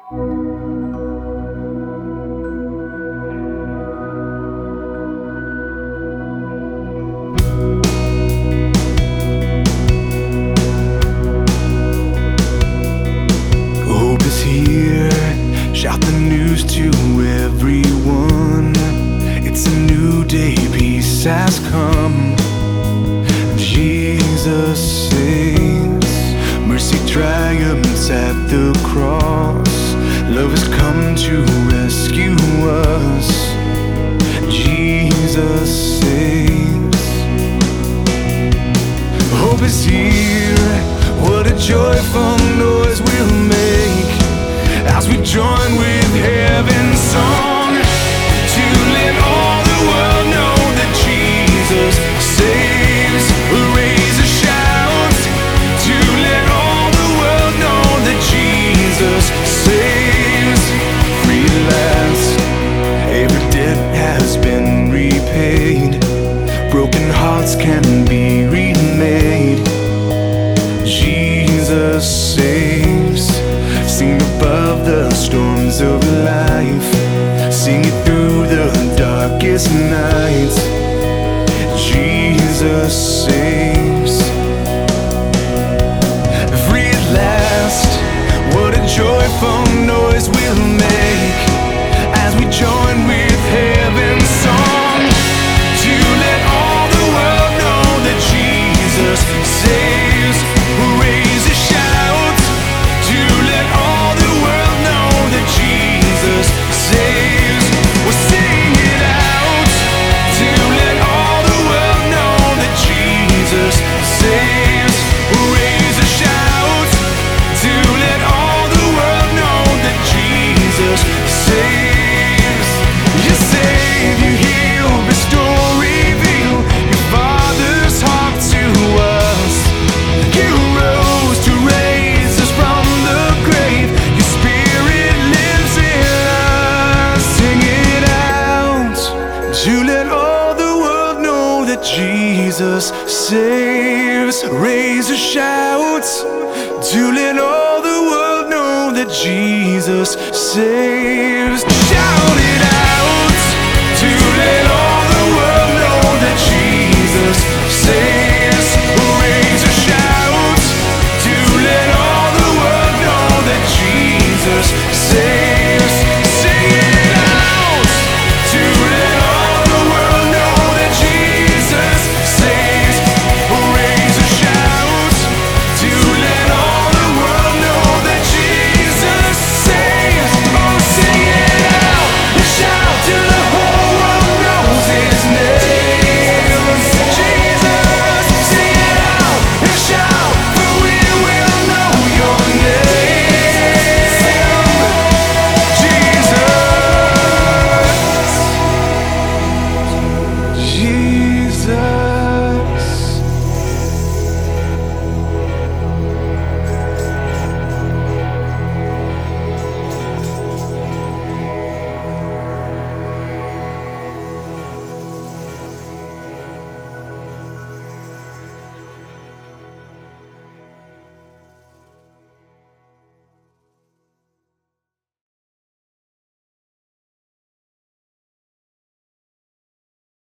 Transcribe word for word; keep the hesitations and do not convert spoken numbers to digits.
Hope is here, shout the news to everyone. It's a new day, peace has come. Jesus saves, mercy triumphs at the cross. Love has come to rescue us. Jesus saves. Hope is here, what a joyful noise we'll make as we join with heaven's song to let all the world know that Jesus saves. We'll raise a shout to let all the world know that Jesus saves. Free at last, every debt has been repaid, broken hearts can be remade. Jesus saves. Sing above the storms of life, sing it through the darkest nights. Jesus saves. Free at last, what a joyful noise we'll make as we join with heaven's song to let all the world know that Jesus saves. We'll raise a shout to let all the world know that Jesus saves. We'll sing it out to let all the world know that Jesus saves. We'll raise a shout to let all the world know that Jesus saves. You save, you heal, restore, reveal your Father's heart to us. You rose to raise us from the grave. Your Spirit lives in us. Sing it out to let all the world know that Jesus saves. Raise a shout to let all the world know that Jesus saves.